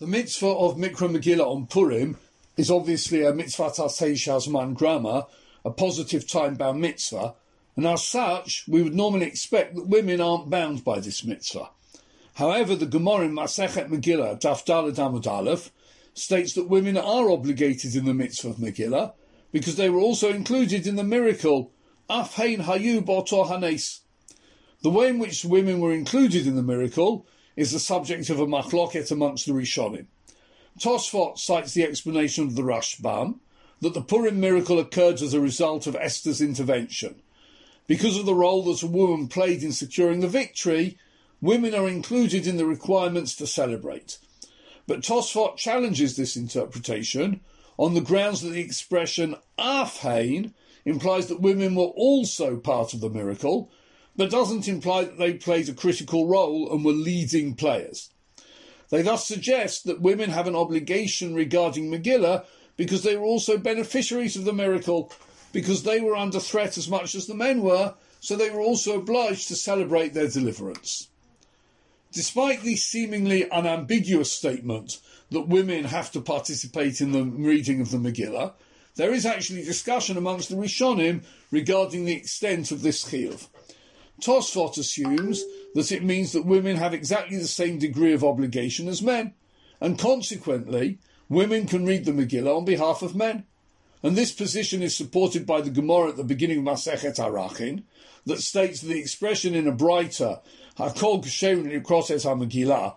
The mitzvah of Mikra Megillah on Purim is obviously a mitzvah tasei shazman grama, a positive time-bound mitzvah, and as such, we would normally expect that women aren't bound by this mitzvah. However, the Gemara in Masechet Megillah, Daf Daled Amud Aleph, states that women are obligated in the mitzvah of Megillah because they were also included in the miracle, Af Hein Hayu Botor Hanes. The way in which women were included in the miracle is the subject of a machloket amongst the Rishonim. Tosfot cites the explanation of the Rashbam that the Purim miracle occurred as a result of Esther's intervention. Because of the role that a woman played in securing the victory, women are included in the requirements to celebrate. But Tosfot challenges this interpretation on the grounds that the expression Af Hein implies that women were also part of the miracle, but doesn't imply that they played a critical role and were leading players. They thus suggest that women have an obligation regarding Megillah because they were also beneficiaries of the miracle, because they were under threat as much as the men were, so they were also obliged to celebrate their deliverance. Despite the seemingly unambiguous statement that women have to participate in the reading of the Megillah, there is actually discussion amongst the Rishonim regarding the extent of this chiyuv. Tosfot assumes that it means that women have exactly the same degree of obligation as men, and consequently, women can read the Megillah on behalf of men. And this position is supported by the Gemara at the beginning of Masechet Arachin, that states the expression in a brighter, Hakol Ksherim Likroses HaMegillah,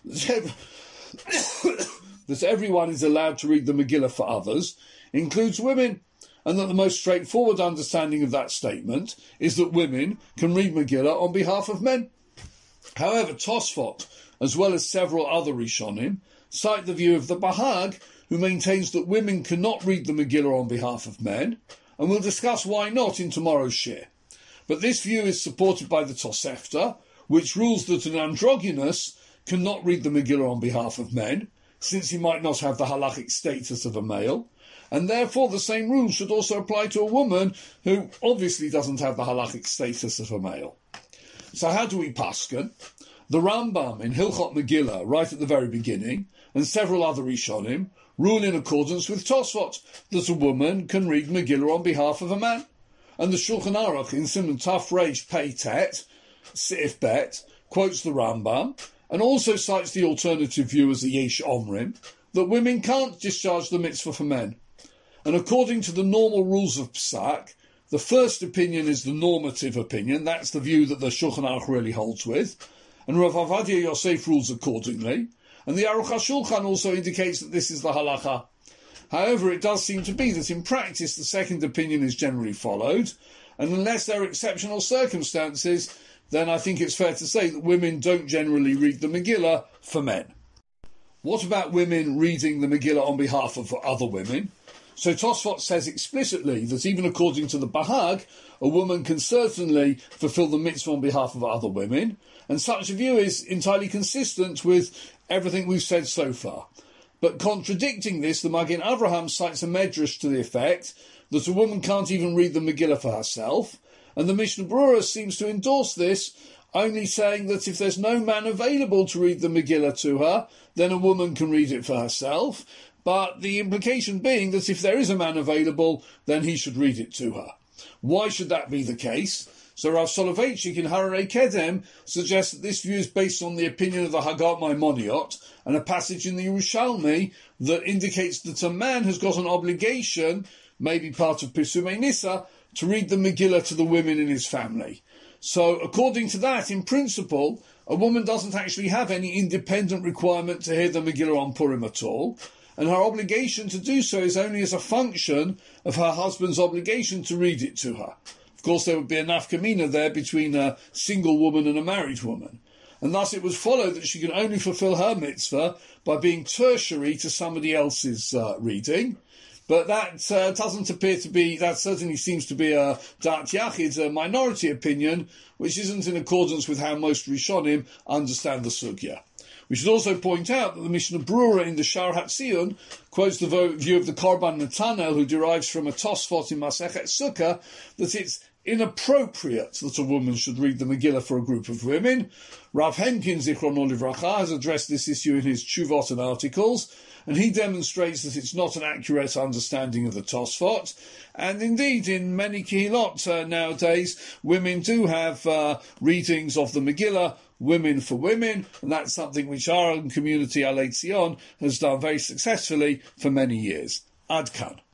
that everyone is allowed to read the Megillah for others, includes women, and that the most straightforward understanding of that statement is that women can read Megillah on behalf of men. However, Tosfot, as well as several other Rishonim, cite the view of the Bahag, who maintains that women cannot read the Megillah on behalf of men, and we'll discuss why not in tomorrow's shir. But this view is supported by the Tosefta, which rules that an androgynous cannot read the Megillah on behalf of men, since he might not have the halachic status of a male, and therefore the same rule should also apply to a woman who obviously doesn't have the halachic status of a male. So how do we pasken? The Rambam in Hilchot Megillah, right at the very beginning, and several other Rishonim, rule in accordance with Tosfot that a woman can read Megillah on behalf of a man. And the Shulchan Aruch in Siman Taf Reish Pei Tet, Sif Bet, quotes the Rambam, and also cites the alternative view as the Yesh Omrim, that women can't discharge the mitzvah for men. And according to the normal rules of Psak, the first opinion is the normative opinion, that's the view that the Shulchan Aruch really holds with, and Rav Avadia Yosef rules accordingly, and the Aruch HaShulchan also indicates that this is the halacha. However, it does seem to be that in practice the second opinion is generally followed, and unless there are exceptional circumstances, then I think it's fair to say that women don't generally read the Megillah for men. What about women reading the Megillah on behalf of other women? So Tosfot says explicitly that even according to the Bahag, a woman can certainly fulfill the mitzvah on behalf of other women, and such a view is entirely consistent with everything we've said so far. But contradicting this, the Magen Avraham cites a medrash to the effect that a woman can't even read the Megillah for herself, and the Mishnah Berurah seems to endorse this, only saying that if there's no man available to read the Megillah to her, then a woman can read it for herself, but the implication being that if there is a man available, then he should read it to her. Why should that be the case? So Rav Soloveitchik in Hararei Kedem suggests that this view is based on the opinion of the Hagat Maimoniot and a passage in the Yerushalmi that indicates that a man has got an obligation, maybe part of Pisumei Nisa, to read the Megillah to the women in his family. So according to that, in principle, a woman doesn't actually have any independent requirement to hear the Megillah on Purim at all, and her obligation to do so is only as a function of her husband's obligation to read it to her. Of course, there would be a nafkamina there between a single woman and a married woman, and thus it would follow that she can only fulfill her mitzvah by being tertiary to somebody else's reading. But that doesn't appear to be, that certainly seems to be a Da'at Yachid, a minority opinion, which isn't in accordance with how most Rishonim understand the sugya. We should also point out that the Mishnah Berurah in the Shar HaTziyun quotes the view of the Korban Netanel, who derives from a Tosfot in Masechet Sukkah, that it's inappropriate that a woman should read the Megillah for a group of women. Rav Henkin, Zichrono Livracha, has addressed this issue in his Tshuvot and articles, and he demonstrates that it's not an accurate understanding of the Tosfot. And indeed, in many Kehilot nowadays, women do have readings of the Megillah, women for women, and that's something which our own community, Alei Tzion, has done very successfully for many years. Ad Kan.